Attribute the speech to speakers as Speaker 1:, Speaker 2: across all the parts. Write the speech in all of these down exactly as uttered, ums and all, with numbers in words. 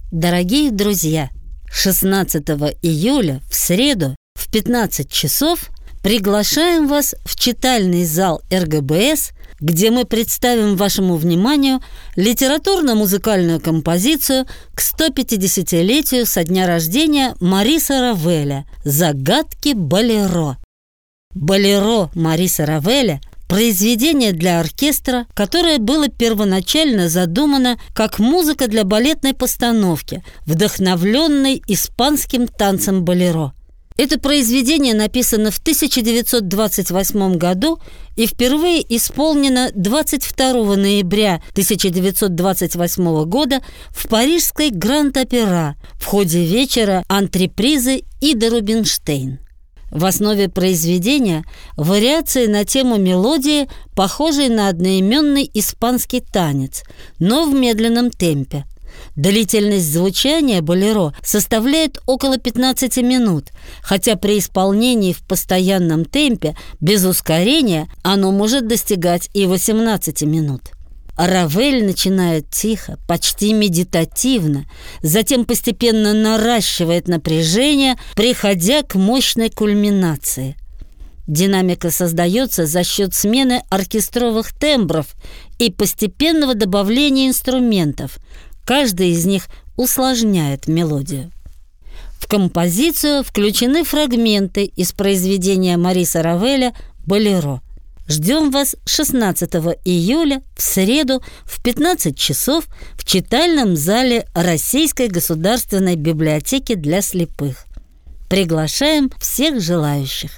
Speaker 1: Дорогие друзья, шестнадцатого июля в среду в пятнадцать часов приглашаем вас в читальный зал эр гэ бэ эс, где мы представим вашему вниманию литературно-музыкальную композицию к сто пятидесятилетию со дня рождения Мориса Равеля «Загадки Болеро». «Болеро» Мориса Равеля – произведение для оркестра, которое было первоначально задумано как музыка для балетной постановки, вдохновленной испанским танцем болеро. Это произведение написано в тысяча девятьсот двадцать восьмом году и впервые исполнено двадцать второго ноября тысяча девятьсот двадцать восьмого года в парижской Гранд-Опера в ходе вечера антрепризы Иды Рубинштейн. В основе произведения вариации на тему мелодии, похожей на одноименный испанский танец, но в медленном темпе. Длительность звучания болеро составляет около пятнадцати минут, хотя при исполнении в постоянном темпе, без ускорения, оно может достигать и восемнадцати минут. Равель начинает тихо, почти медитативно, затем постепенно наращивает напряжение, приходя к мощной кульминации. Динамика создается за счет смены оркестровых тембров и постепенного добавления инструментов. Каждый из них усложняет мелодию. В композицию включены фрагменты из произведения Мориса Равеля «Болеро». Ждем вас шестнадцатого июля в среду в пятнадцать часов в читальном зале Российской государственной библиотеки для слепых. Приглашаем всех желающих.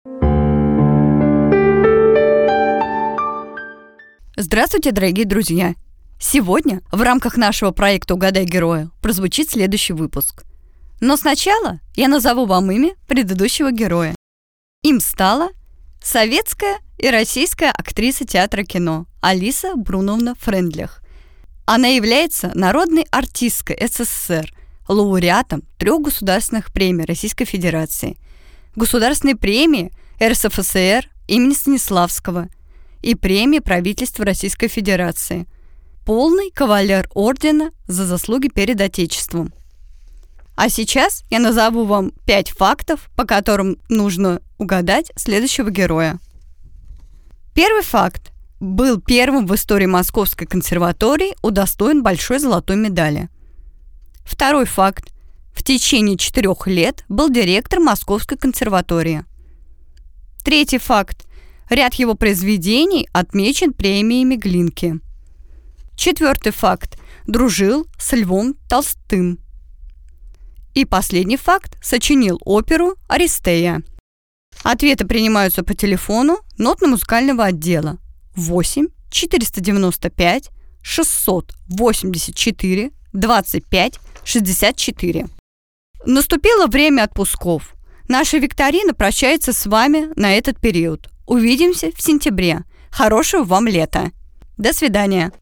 Speaker 2: Здравствуйте, дорогие друзья! Сегодня в рамках нашего проекта «Угадай героя» прозвучит следующий выпуск. Но сначала я назову вам имя предыдущего героя. Им стала советская и российская актриса театра кино Алиса Бруновна Френдлих. Она является народной артисткой эс эс эс эр, лауреатом трех государственных премий Российской Федерации, государственной премии эр эс эф эс эр имени Станиславского и премии правительства Российской Федерации, полный кавалер ордена за заслуги перед Отечеством. А сейчас я назову вам пять фактов, по которым нужно угадать следующего героя. Первый факт. Был первым в истории Московской консерватории удостоен большой золотой медали. Второй факт. В течение четырех лет был директором Московской консерватории. Третий факт. Ряд его произведений отмечен премиями Глинки. Четвертый факт. Дружил с Львом Толстым. И последний факт. Сочинил оперу «Аристея». Ответы принимаются по телефону нотно-музыкального отдела восемь четыреста девяносто пять шестьсот восемьдесят четыре двадцать пять шестьдесят четыре. Наступило время отпусков. Наша викторина прощается с вами на этот период. Увидимся в сентябре. Хорошего вам лета. До свидания.